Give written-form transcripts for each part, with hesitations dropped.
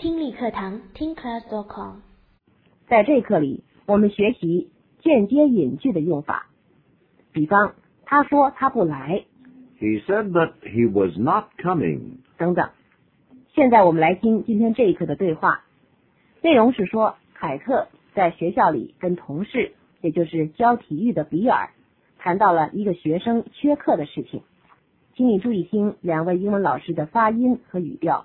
听力课堂听 class.com。 在这课里，我们学习间接引句的用法。比方，他说他不来 He said that he was not coming. 等等。现在我们来听今天这一课的对话，内容是说凯特在学校里跟同事，也就是教体育的比尔，谈到了一个学生缺课的事情。请你注意听两位英文老师的发音和语调。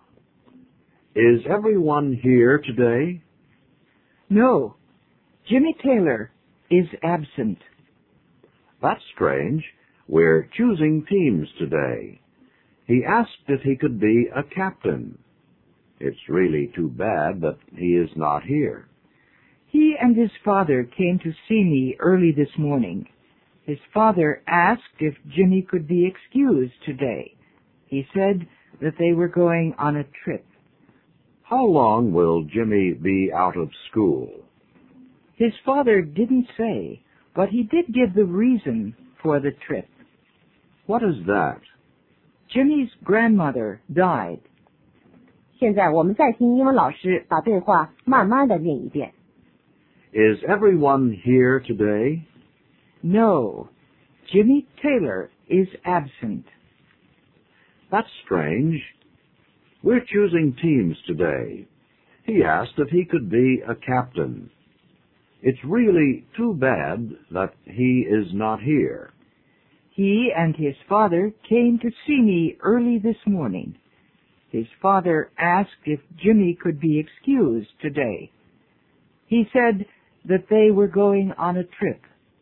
Is everyone here today? No, Jimmy Taylor is absent. That's strange. We're choosing teams today. He asked if he could be a captain. It's really too bad that he is not here. He and his father came to see me early this morning. His father asked if Jimmy could be excused today. He said that they were going on a trip. How long will Jimmy be out of school? His father didn't say, but he did give the reason for the trip. What is that? Jimmy's grandmother died. 现在我们再听英文老师把对话慢慢的念一遍。 Is everyone here today? No, Jimmy Taylor is absent. That's strange. We're choosing teams today. He asked if he could be a captain. It's really too bad that he is not here. He and his father came to see me early this morning. His father asked if Jimmy could be excused today. He said that they were going on a trip.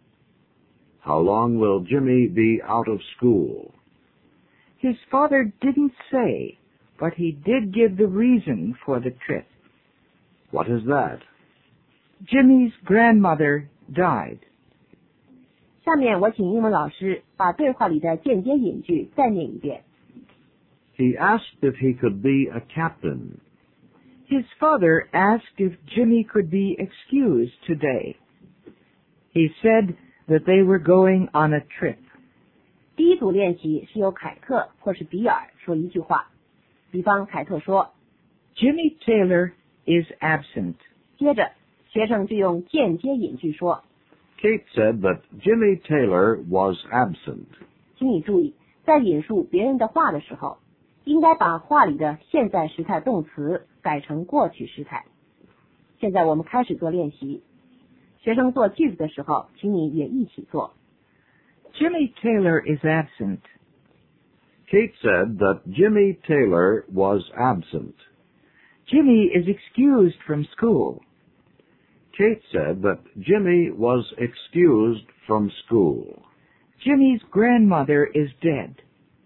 How long will Jimmy be out of school? His father didn't say, but he did give the reason for the trip. What is that? Jimmy's grandmother died. 下面我请英文老师把对话里的间接引句再念一遍。 He asked if he could be a captain. His father asked if Jimmy could be excused today. He said that they were going on a trip. 第一组练习是由凯特或是比尔说一句话，比方凯特说 Jimmy Taylor is absent. 接着学生就用间接引句说。 Kate said that Jimmy Taylor was absent. 请你注意，在引述别人的话的时候，应该把话里的现在时态动词改成过去时态。现在我们开始做练习，学生做句子的时候，请你也一起做。 Jimmy Taylor is absent. Kate said that Jimmy Taylor was absent. Jimmy is excused from school. Kate said that Jimmy was excused from school. Jimmy's grandmother is dead.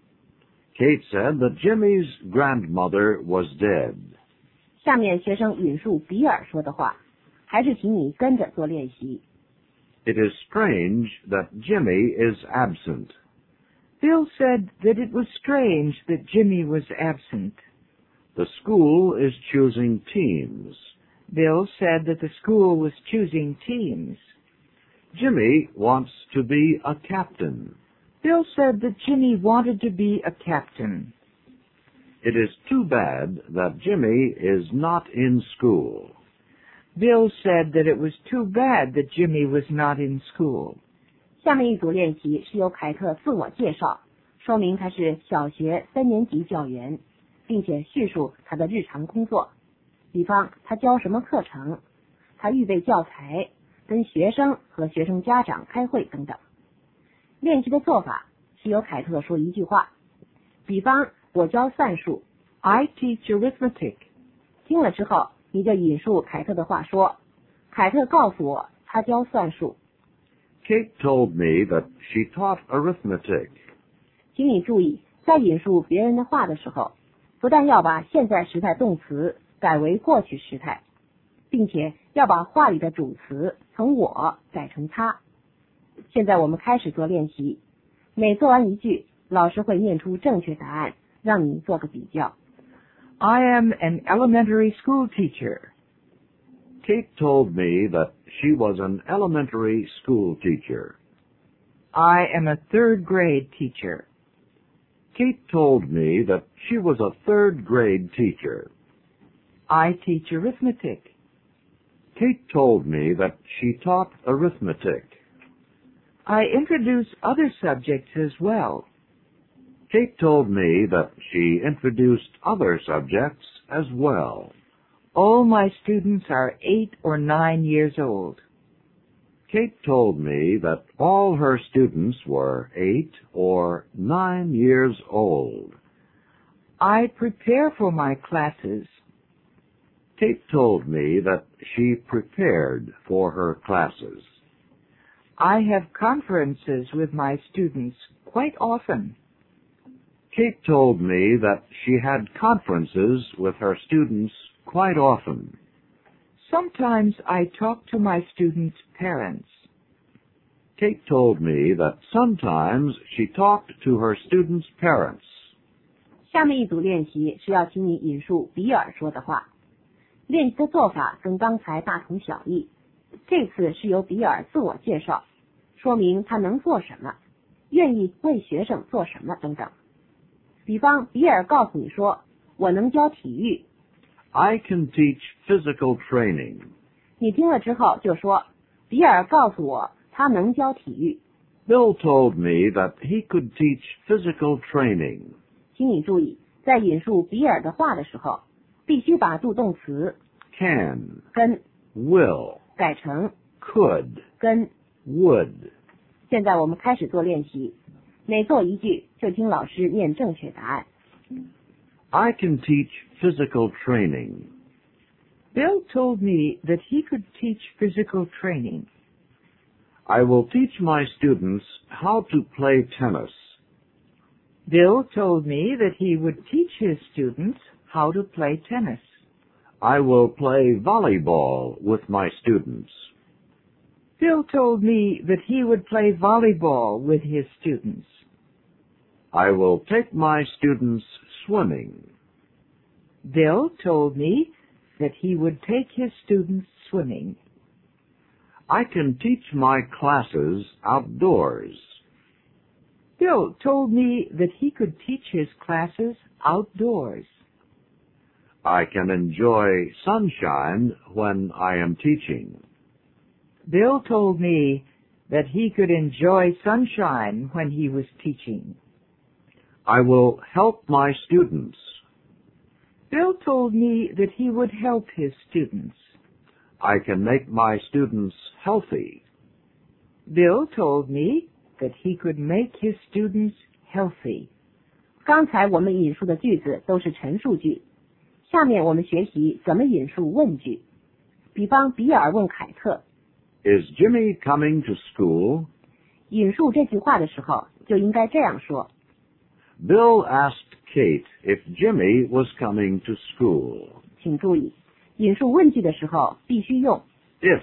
Kate said that Jimmy's grandmother was dead. 下面学生引述比尔说的话，还是请你跟着做练习。 It is strange that Jimmy is absent. Bill said that it was strange that Jimmy was absent. The school is choosing teams. Bill said that the school was choosing teams. Jimmy wants to be a captain. Bill said that Jimmy wanted to be a captain. It is too bad that Jimmy is not in school. Bill said that it was too bad that Jimmy was not in school. 下面一组练习是由凯特自我介绍，说明他是小学3年级教员，并且叙述他的日常工作，比方他教什么课程，他预备教材，跟学生和学生家长开会等等。练习的做法是由凯特说一句话，比方我教算术 I teach arithmetic. 听了之后，你就引述凯特的话说，凯特告诉我他教算术。 Kate told me that she taught arithmetic. 请你注意，在引述别人的话的时候，不但要把现在时态动词改为过去时态，并且要把话里的主词从我改成他。现在我们开始做练习，每做完一句，老师会念出正确答案，让你做个比较。 I am an elementary school teacher. Kate told me that she was an elementary school teacher. I am a third grade teacher. Kate told me that she was a third grade teacher. I teach arithmetic. Kate told me that she taught arithmetic. I introduce other subjects as well. Kate told me that she introduced other subjects as well. All my students are 8 or 9 years old. Kate told me that all her students were 8 or 9 years old. I prepare for my classes. Kate told me that she prepared for her classes. I have conferences with my students quite often. Kate told me that she had conferences with her students quite often. Sometimes I talk to my students' parents. Kate told me that sometimes she talked to her students' parents. 下面一组练习是要请你引述比尔说的话。练习的做法跟刚才大同小异，这次是由比尔自我介绍，说明他能做什么，愿意为学生做什么等等。比方，比尔告诉你说，我能教体育。 I can teach physical training. 你听了之后就说，比尔告诉我他能教体育。 Bill told me that he could teach physical training. 请你注意，在引述比尔的话的时候，必须把助动词 Can, 跟 will, 改成 could, 跟。 would. 现在我们开始做练习，每做一句就听老师念正确答案。 I can teach physical training. Bill told me that he could teach physical training. I will teach my students how to play tennis. Bill told me that he would teach his students how to play tennis. I will play volleyball with my students. Bill told me that he would play volleyball with his students. I will take my students swimming. Bill told me that he would take his students swimming. I can teach my classes outdoors. Bill told me that he could teach his classes outdoors. I can enjoy sunshine when I am teaching. Bill told me that he could enjoy sunshine when he was teaching. I will help my students. Bill told me that he would help his students. I can make my students healthy. Bill told me that he could make his students healthy. 刚才我们引述的句子都是陈述句，下面我们学习怎么引述问句。比方，比尔问凯特 Is Jimmy coming to school? 引述这句话的时候，就应该这样说。 Bill asked Kate if Jimmy was coming to school. 请注意，引述问句的时候必须用 If.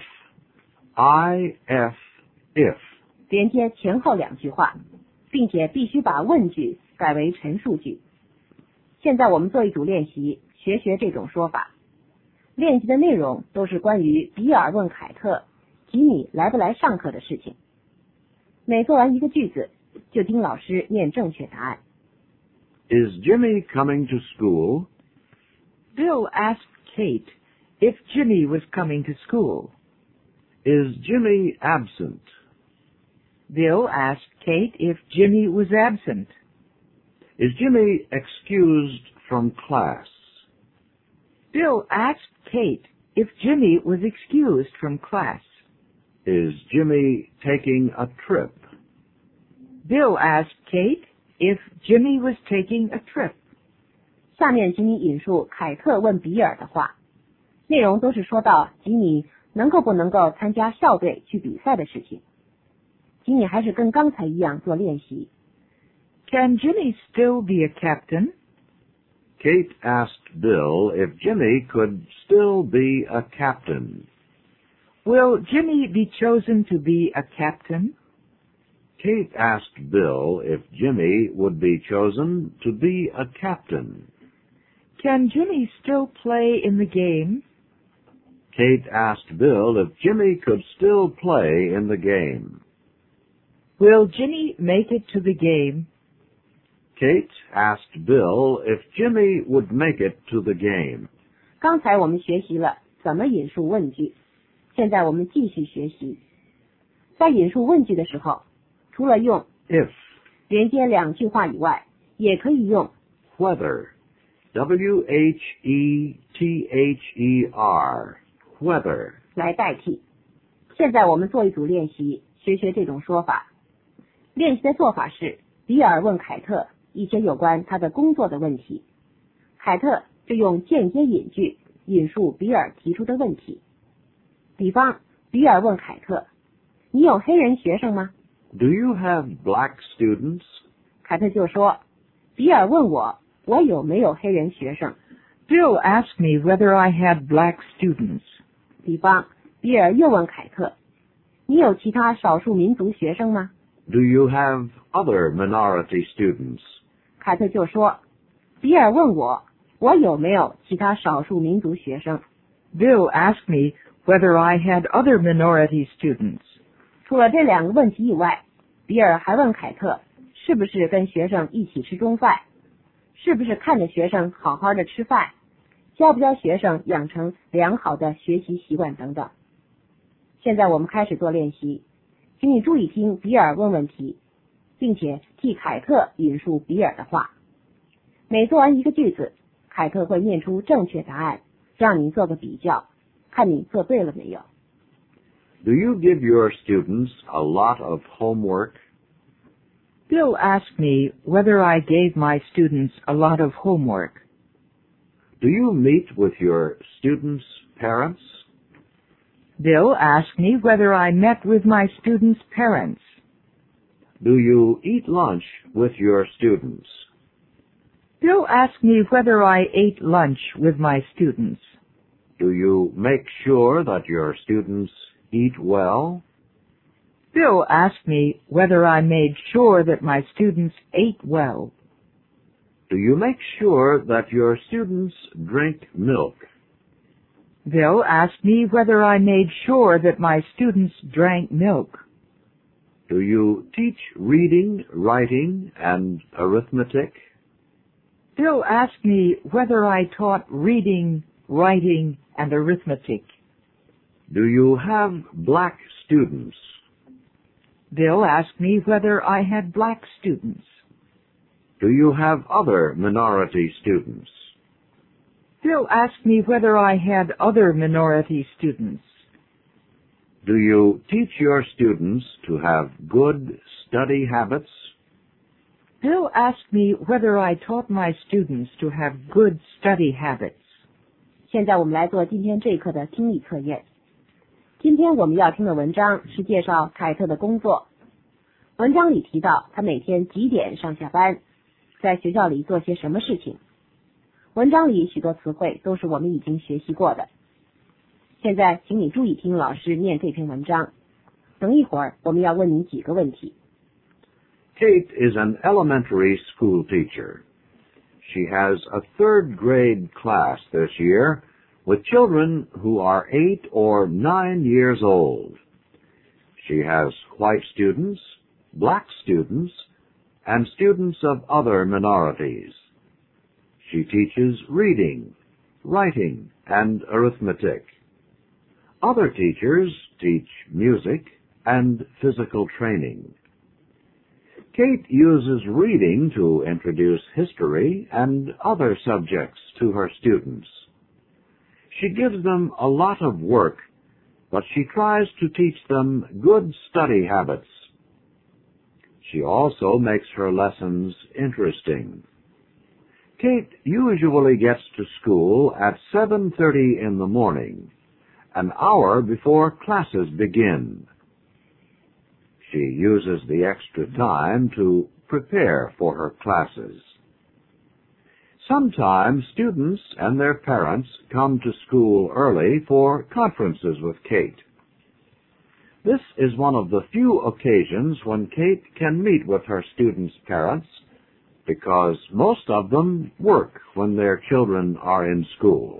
if. 连接前后两句话，并且必须把问句改为陈述句。现在我们做一组练习，学这种说法。练习的内容都是关于比尔问凯特吉米来不来上课的事情。每做完一个句子，就听老师念正确答案。 Is Jimmy coming to school? Bill asked Kate if Jimmy was coming to school. Is Jimmy absent? Bill asked Kate if Jimmy was absent. Is Jimmy excused from class? Bill asked Kate if Jimmy was excused from class. Is Jimmy taking a trip? Bill asked Kate if Jimmy was taking a trip. 下面请你引述凯特问比尔的话，内容都是说到吉米不能够参加校队去比赛的事情。吉米还是跟刚才一样做练习。 Can Jimmy still be a captain? Kate asked Bill if Jimmy could still be a captain. Will Jimmy be chosen to be a captain? Kate asked Bill if Jimmy would be chosen to be a captain. Can Jimmy still play in the game? Kate asked Bill if Jimmy could still play in the game. Will Jimmy make it to the game? Kate asked Bill if Jimmy would make it to the game. 刚才我们学习了怎么引述问句，现在我们继续学习。在引述问句的时候，除了用 if, 连接两句话以外，也可以用 whether, W-H-E-T-H-E-R, whether. 来代替。现在我们做一组练习，学学这种说法。练习的做法是，比尔问凯特一些有关他的工作的问题，凯特就用间接引句引述比尔提出的问题。比方，比尔问凯特，你有黑人学生吗？ Do you have black students? 凯特就说，比尔问我有没有黑人学生。 Bill asked me whether I had black students. 比方，比尔又问凯特，你有其他少数民族学生吗？ Do you have other minority students? 凯特就说，比尔问我有没有其他少数民族学生。 Bill asked me whether I had other minority students. 除了这两个问题以外，比尔还问凯特是不是跟学生一起吃中饭，是不是看着学生好好的吃饭，教不教学生养成良好的学习习惯等等。现在我们开始做练习，请你注意听比尔问问题，并且替凯特引述比尔的话。每做完一个句子，凯特会念出正确答案，让你做个比较，看你做对了没有。 Do you give your students a lot of homework? Bill asked me whether I gave my students a lot of homework. Do you meet with your students' parents? Bill asked me whether I met with my students' parents. Do you eat lunch with your students? Bill asked me whether I ate lunch with my students. Do you make sure that your students eat well? Bill asked me whether I made sure that my students ate well. Do you make sure that your students drink milk? Bill asked me whether I made sure that my students drank milk. Do you teach reading, writing, and arithmetic? Bill asked me whether I taught reading, writing, and arithmetic. Do you have black students? Bill asked me whether I had black students. Do you have other minority students? Bill asked me whether I had other minority students. Do you teach your students to have good study habits? Bill asked me whether I taught my students to have good study habits. 现在我们来做今天这一课的听力测验。今天我们要听的文章是介绍凯特的工作。文章里提到他每天几点上下班，在学校里做些什么事情。文章里许多词汇都是我们已经学习过的。现在请你注意听老师念这篇文章。等一会儿我们要问你几个问题。 Kate is an elementary school teacher. She has a third grade class this year with children who are 8 or 9 years old. She has white students, black students, and students of other minorities. She teaches reading, writing, and arithmetic. Other teachers teach music and physical training. Kate uses reading to introduce history and other subjects to her students. She gives them a lot of work, but she tries to teach them good study habits. She also makes her lessons interesting. Kate usually gets to school at 7:30 in the morning, an hour before classes begin. She uses the extra time to prepare for her classes. Sometimes students and their parents come to school early for conferences with Kate. This is one of the few occasions when Kate can meet with her students' parents, because most of them work when their children are in school.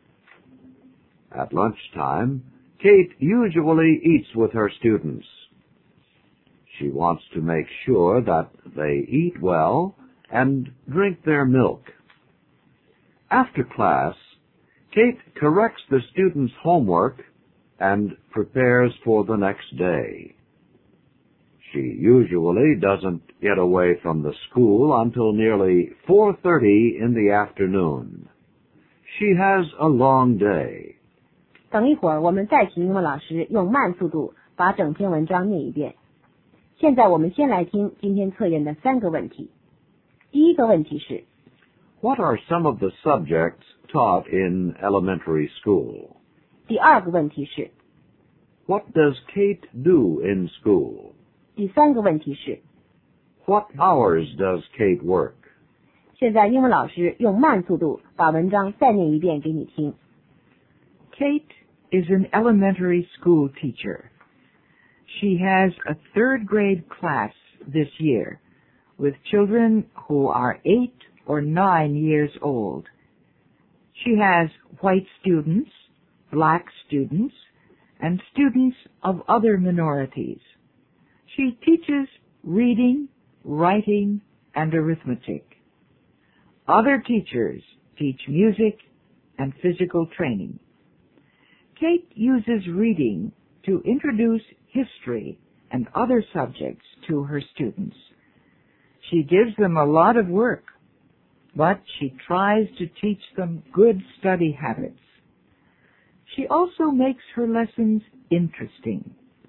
At lunchtime, Kate usually eats with her students. She wants to make sure that they eat well and drink their milk. After class, Kate corrects the students' homework and prepares for the next day. She usually doesn't get away from the school until nearly 4:30 in the afternoon. She has a long day. 等一会儿，我们再请英文老师用慢速度把整篇文章念一遍。现在我们先来听今天测验的3个问题。第一个问题是 What are some of the subjects taught in elementary school? 第二个问题是 What does Kate do in school? 第三个问题是 What hours does Kate work? 现在英文老师用慢速度把文章再念一遍给你听。 Kate is an elementary school teacher. She has a 3rd grade class this year with children who are 8 or 9 years old. She has white students, black students, and students of other minorities. She teaches reading, writing, and arithmetic. Other teachers teach music and physical training. Kate uses reading to introduce history and other subjects to her students. She gives them a lot of work, but she tries to teach them good study habits. She also makes her lessons interesting.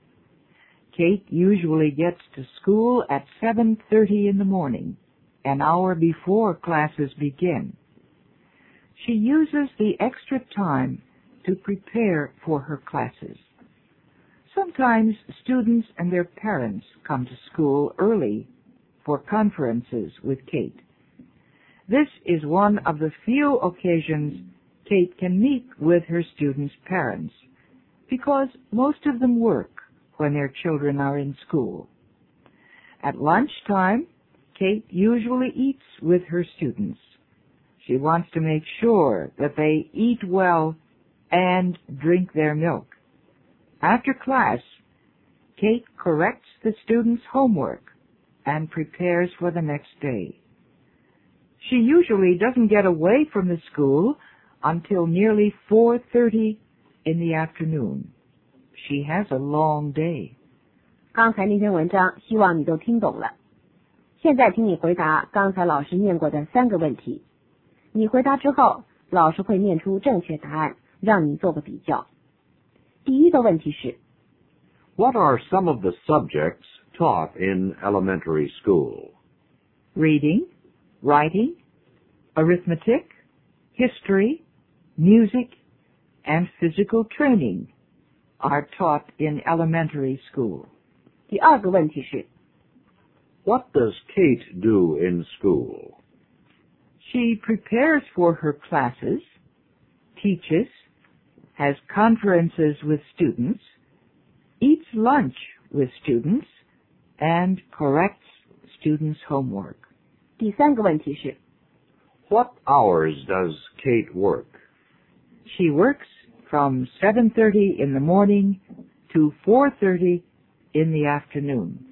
Kate usually gets to school at 7:30 in the morning, an hour before classes begin. She uses the extra time to prepare for her classes. Sometimes students and their parents come to school early for conferences with Kate. This is one of the few occasions Kate can meet with her students' parents, because most of them work when their children are in school. At lunchtime, Kate usually eats with her students. She wants to make sure that they eat well and drink their milk. After class, Kate corrects the students' homework and prepares for the next day. She usually doesn't get away from the school until nearly 4:30 in the afternoon. She has a long day. 刚才那篇文章希望你都听懂了。现在请你回答刚才老师念过的3个问题。你回答之后，老师会念出正确答案，让你做个比较。第一个问题是 What are some of the subjects taught in elementary school? Reading, writing, arithmetic, history, music, and physical training are taught in elementary school. 第二个问题是 What does Kate do in school? She prepares for her classes, teaches, has conferences with students, eats lunch with students, and corrects students' homework. 第三个问题是 What hours does Kate work? She works from 7:30 in the morning to 4:30 in the afternoon.